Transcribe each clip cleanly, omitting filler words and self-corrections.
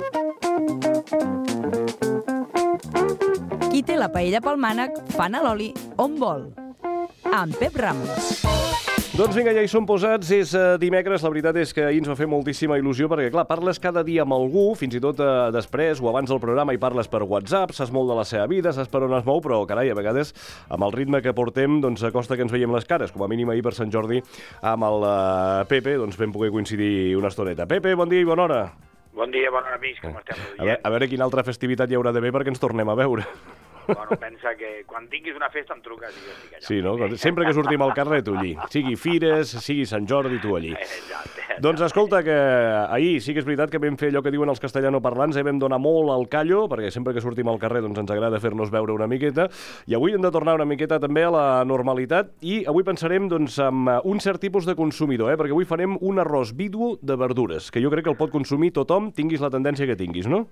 Qui té la paella pel mànec, fa anar l'oli on vol. Amb Pep Ramos. Doncs vinga, ja hi som posats, és dimecres, la veritat és que ahir ens va fer moltíssima il·lusió perquè, clar, parles cada dia amb algú, fins i tot després o abans del programa i parles per WhatsApp, saps molt de la seva vida, saps per on es mou, però, carai, a vegades, amb el ritme que portem, doncs acosta que ens veiem les cares, com a mínim ahir per Sant Jordi amb el Pepe, doncs vam poder coincidir una estoneta. Pepe, bon dia i bona hora. Bon dia, bona hora, amics, com estem? A veure quina altra festivitat hi haurà d'haver perquè ens tornem a veure. Bueno, pensa que quan tinguis una festa em truques i jo estic allà. Sí, no? Sempre que sortim al carrer, tu allí. Sigui Fires, sigui Sant Jordi, tu allí. Doncs escolta, que ahir sí que és veritat que vam fer allò que diuen els castellanoparlants, vam donar molt al callo, perquè sempre que sortim al carrer doncs ens agrada fer-nos veure una miqueta, i avui hem de tornar una miqueta també a la normalitat, i avui pensarem doncs, en un cert tipus de consumidor, perquè avui farem un arròs vidu de verdures, que jo crec que el pot consumir tothom, tinguis la tendència que tinguis, no?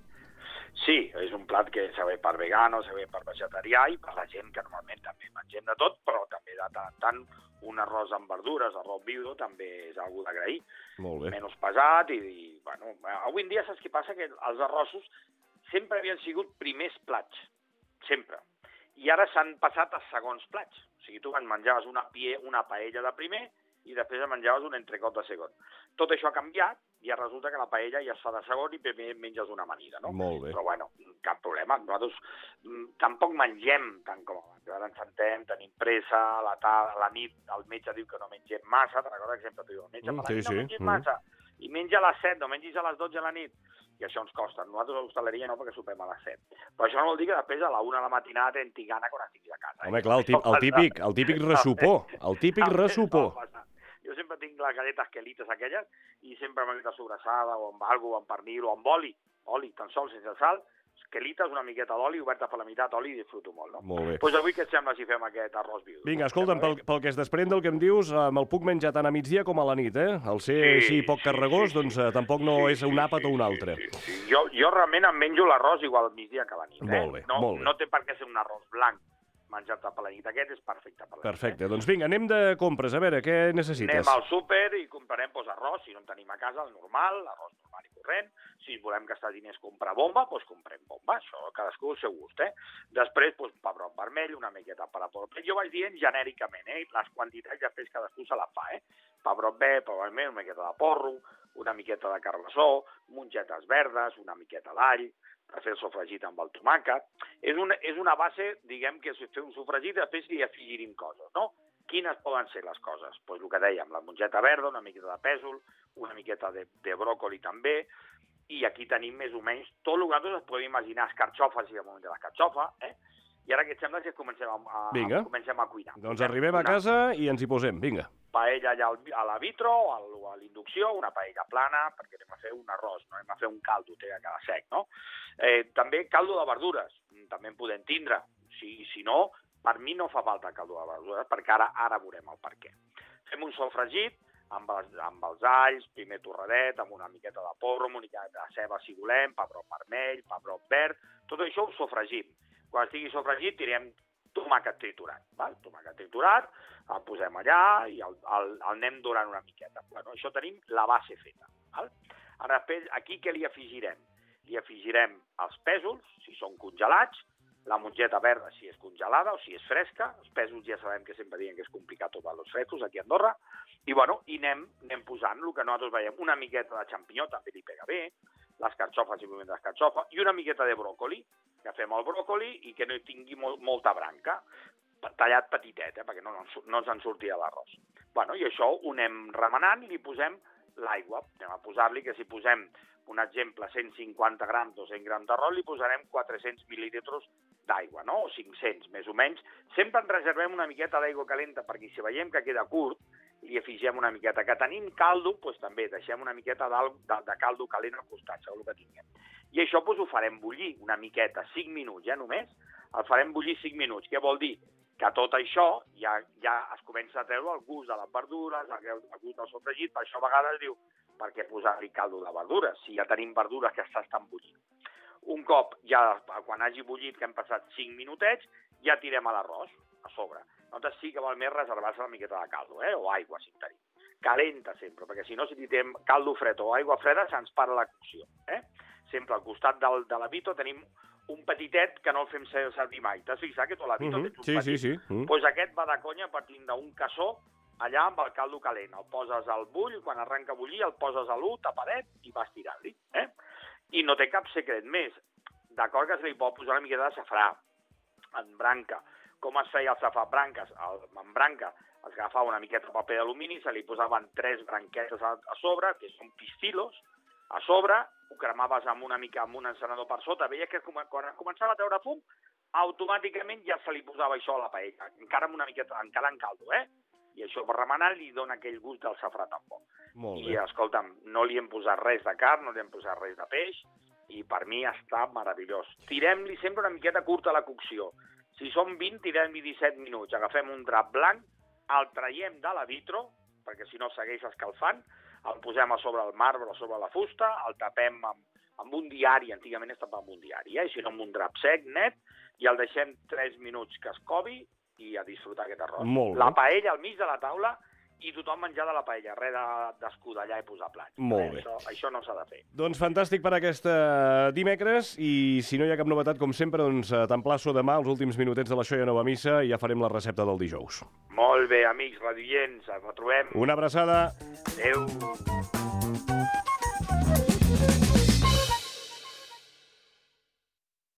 Sí, és un plat que s'ha bé per vegano, s'ha bé per vegetarià i per la gent que normalment també mengem de tot, però també de tant en tant un arròs amb verdures, arròs vidu, també és algú d'agrair. Molt bé. Menys pesat i, bueno, avui en dia saps què passa? Que els arrossos sempre havien sigut primers plats, sempre. I ara s'han passat a segons plats. O sigui, tu menjaves una paella de primer i després menjaves un entrecot de segon. Tot això ha canviat i ara resulta que la paella ja es fa de segon i primer menges una amanida, no? Molt bé. Però bueno, cap problema. Nosaltres tampoc mengem tant com abans. Ara ens sentem, tenim pressa, a la nit el metge diu que no mengem massa, te'n recordes que sempre t'ho diu el metge? Per la nit no mengis massa. I menja a les 7, no mengis a les 12 a la nit. I això ens costa. Nosaltres a l'hostaleria no, perquè sopem a les 7. Però això no vol dir que després a la 1 de la matinada tens gana quan estiguis a casa. Home, clar, el típic ressupor. El típic ressupor. Jo sempre tinc les galletes quelites aquelles i sempre m'he de sobrassada o amb algo, o amb pernil o amb oli, tan sols sense sal, quelites, una miqueta d'oli, oberta per la meitat, oli i disfruto molt, no? Molt bé. Doncs avui què et sembla si fem aquest arròs viu? Vinga, escolta'm, pel que es desprèn del que em dius, me'l puc menjar tant a migdia com a la nit, eh? Al ser així poc carregós, doncs tampoc no és un àpat o un altre. Sí. Jo realment em menjo l'arròs igual al migdia que a la nit, Molt bé, molt bé. No té per què ser un arròs blanc. Menjar-te per la nit. Aquest és perfecte per la nit. Perfecte. Doncs vinga, anem de compres. A veure, què necessites? Anem al súper i comprarem arròs, si no en tenim a casa, el normal, l'arròs normal i corrent. Si volem gastar diners comprar bomba, doncs comprem bomba. Això, cadascú al seu gust, Després, pebrot vermell, una miqueta per a pebrot. Jo vaig dient genèricament, Les quantitats després cadascú se la fa, Pebrot verd, pebrot vermell, una miqueta de porro, una miqueta de carbassó, mongetes verdes, una miqueta d'all, per fer el sofregit amb el tomàquet. És una base, diguem, que és fer un sofregit i després hi afegirem coses, no? Quines poden ser les coses? Doncs el que dèiem, la mongeta verda, una miqueta de pèsol, una miqueta de bròcoli també, i aquí tenim més o menys tot el que nosaltres es podem imaginar, escarxofes i el moment de l'escarxofa, I ara què et sembla si comencem a cuinar? Doncs arribem a casa i ens hi posem, vinga. Paella allà a la vitro o a l'inducció, una paella plana, perquè anem a fer un arròs, no anem a fer un caldo, té que quedar sec, no? També caldo de verdures, també en podem tindre. Si no, per mi no fa falta caldo de verdures, perquè ara veurem el per què. Fem un sofregit amb els alls, primer torradet, amb una miqueta de porro, una miqueta de ceba si volem, pebrot vermell, pebrot verd, tot això ho sofregim. Quan estigui sofregit tirem tomàquet triturat. Tomàquet triturat, el posem allà i el anem dorant una miqueta. Bueno, això tenim la base feta. Ara després, aquí què li afegirem? Li afegirem els pèsols, si són congelats, la mongeta verda, si és congelada o si és fresca. Els pèsols ja sabem que sempre diuen que és complicat trobar els frescos aquí a Andorra. I anem posant el que nosaltres veiem. Una miqueta de xampinyó també li pega bé, l'escarxofa simplement d'escarxofa, i una miqueta de bròcoli. Agafem el bròcoli i que no hi tingui molta branca, tallat petitet, perquè no ens en surti a l'arròs. I això ho anem remenant i li posem l'aigua. Anem a posar-li que si posem, un exemple, 150 grams, 200 grams d'arròs, li posarem 400 mil·lílitres d'aigua, no? O 500, més o menys. Sempre en reservem una miqueta d'aigua calenta, perquè si veiem que queda curt, li afegem una miqueta. Que tenim caldo, doncs també deixem una miqueta de caldo calent al costat, segons el que tinguem. I això ho farem bullir una miqueta, 5 minuts, només. El farem bullir 5 minuts. Què vol dir? Que tot això ja es comença a treure el gust de les verdures, el gust del sofregit. Per això a vegades diu, per què posar-li caldo de verdures, si ja tenim verdures que estan bullint. Un cop, quan hagi bullit, que hem passat 5 minutets, ja tirem a l'arròs a sobre. Nosaltres sí que val més reservar-se una miqueta de caldo, o aigua, si en tenim. Calenta sempre, perquè si no, si tirem caldo fred o aigua freda, se'ns para la cocció. sempre al costat de la Vito tenim un petitet que no el fem servir mai. T'has fixat que tu a la Vito tens un petit? Sí. Doncs aquest va de conya partint d'un cassó allà amb el caldo calent. El poses al bull, quan arrenca a bullir, el poses a l'1, tapadet, i vas tirant-li. I no té cap secret més. D'acord que se li pot posar una miqueta de safrà en branca. Com es feia el safrà en branca? Es agafava una miqueta de paper d'alumini, se li posaven 3 branquetes a sobre, que són pistilos, a sobre, ho cremaves amb un encenedor per sota, veies que quan començava a treure fum, automàticament ja se li posava això a la paella, encara amb una miqueta, encara en caldo, I això per remenar li dona aquell gust del safrà tan bo. I, escolta'm, no li hem posat res de carn, no li hem posat res de peix, i per mi està meravellós. Tirem-li sempre una miqueta curta la cocció. Si són 20, tirem-li 17 minuts. Agafem un drap blanc, el traiem de la vitro, perquè si no segueix escalfant, el posem a sobre el marbre, a sobre la fusta, el tapem amb un diari, antigament es tapava amb un diari, si no amb un drap sec, net, i el deixem 3 minuts que es covi i a disfrutar aquest arròs. La paella al mig de la taula i tothom menjar de la paella, res d'escudallar i posar plats. Molt bé. Això no s'ha de fer. Doncs fantàstic per aquest dimecres, i si no hi ha cap novetat, com sempre, doncs t'emplaço demà, els últims minutets de l'Això ja no va a missa, i ja farem la recepta del dijous. Molt bé, amics radiants, ens retrobem. Una abraçada. Adéu.